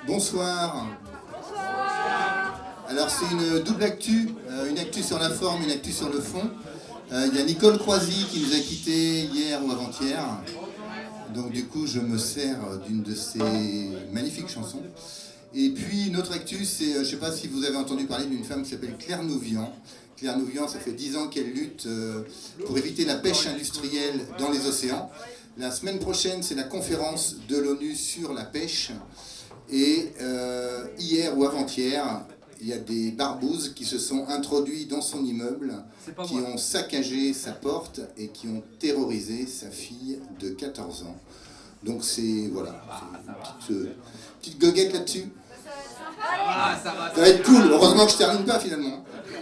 Bonsoir. Alors c'est une double actu, une actu sur la forme, une actu sur le fond. Il y a Nicole Croisy qui nous a quittés hier ou avant-hier. Donc du coup je me sers d'une de ses magnifiques chansons. Et puis une autre actu, c'est, je ne sais pas si vous avez entendu parler d'une femme qui s'appelle Claire Nouvian. Claire Nouvian, ça fait 10 ans qu'elle lutte pour éviter la pêche industrielle dans les océans. La semaine prochaine, c'est la conférence de l'ONU sur la pêche. Et hier ou avant-hier, il y a des barbouzes qui se sont introduits dans son immeuble, qui ont saccagé sa porte et qui ont terrorisé sa fille de 14 ans. Donc c'est voilà, c'est une petite goguette là-dessus. Ça va être cool, heureusement que je termine pas finalement.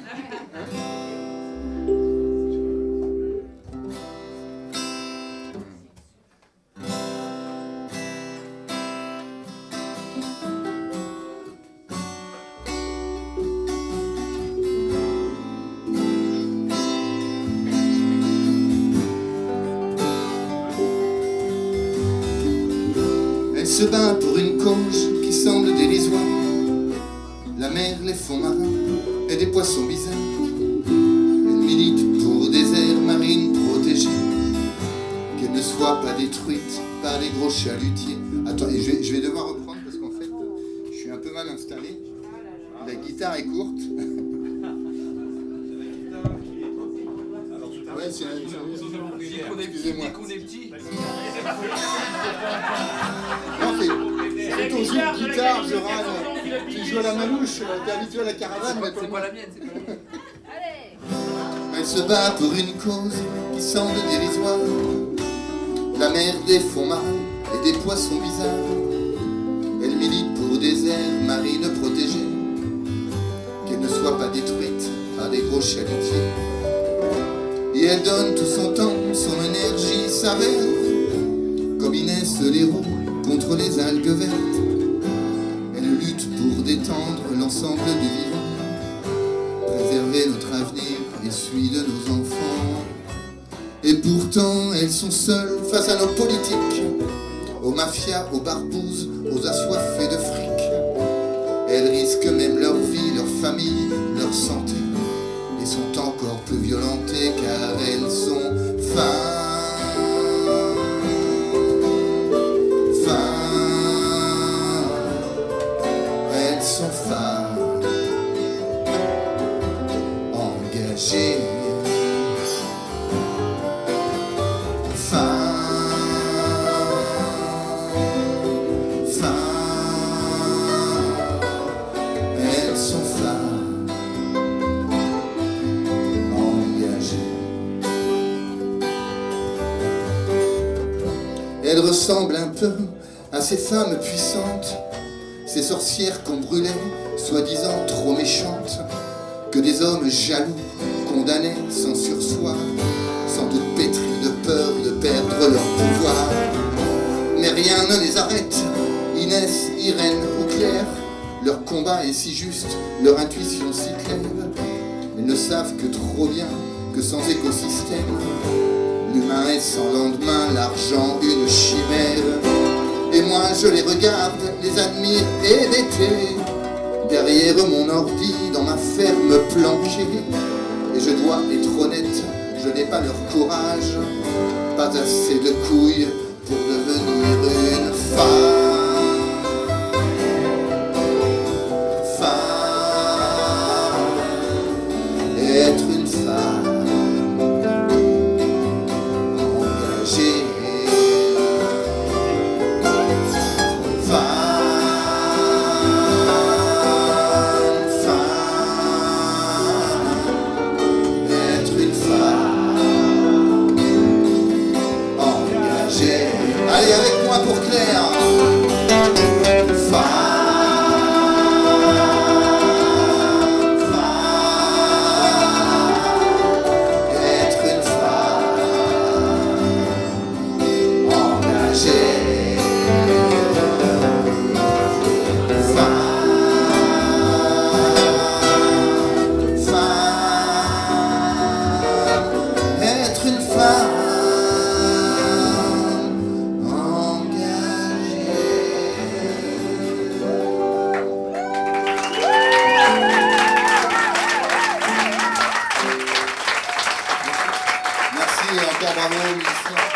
Elle se bat pour une cause qui semble dérisoire. La mer, les fonds marins et des poissons bizarres. Elle milite pour des aires marines protégées, qu'elles ne soient pas détruites par les gros chalutiers. Attends, je vais devoir reprendre parce qu'en fait, je suis un peu mal installé. La guitare est courte. Ouais, c'est excusez-moi. Qu'on est petit. Non, c'est ton jeu de guitare, je râle. Tu joues à la manouche, t'es habitué à la caravane. C'est pas la mienne, c'est pas la mienne. Elle se bat pour une cause qui semble dérisoire. La mer, des fonds marins et des poissons bizarres. Elle milite pour des aires marines protégées, qu'elles ne soient pas détruites par des gros chalutiers. Et elle donne tout son temps, son énergie, sa verve, comme Inès l'héros contre les algues vertes. Elle lutte pour détendre l'ensemble du vivant, préserver notre avenir et celui de nos enfants. Et pourtant, elles sont seules face à nos politiques, aux mafias, aux barbouzes, aux assoiffés de fric. Elles risquent même leur vie, leur famille, leur santé, et sont encore plus violentées car elles sont femmes. Elles sont femmes engagées. Elles sont femmes engagées. Elles ressemblent un peu à ces femmes puissantes, ces sorcières qu'on brûlait, soi-disant trop méchantes, que des hommes jaloux condamnaient sans sursoir, sans doute pétris de peur de perdre leur pouvoir. Mais rien ne les arrête, Inès, Irène ou Claire, leur combat est si juste, leur intuition si claire. Elles ne savent que trop bien que sans écosystème, l'humain est sans lendemain, l'argent une chimère. Et moi je les regarde, les admire hébétés, derrière mon ordi, dans ma ferme planquée. Et je dois être honnête, je n'ai pas leur courage, pas assez de couilles pour devenir une femme. Être une femme engagée. Être une femme engagée. Allez avec moi pour Claire. Être une femme engagée. encore bravo aux musiciens.